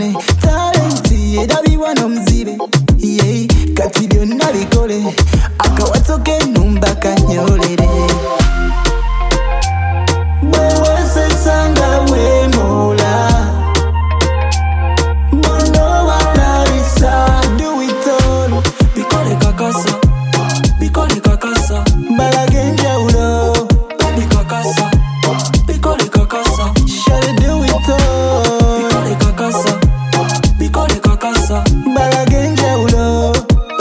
bikole talenti edabiwa n'omuzibe yeah kati byonna bikole akawato k'ennumba kanyolere bwewesesanga wemola bono wanabisa do it all bikole kakasa balaga enjawulo bikole kakasa shall do it all bikole kakasa balaga enjawulo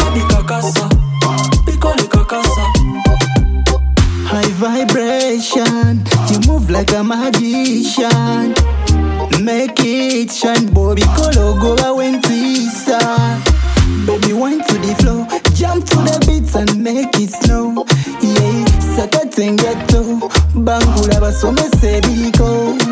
bikole kakasa high vibration you move like a magician make it shine boy bikole ogoba wentisa baby wine to the floor jump to the beats and make it snow yeah sakatengeto bangula basomese biko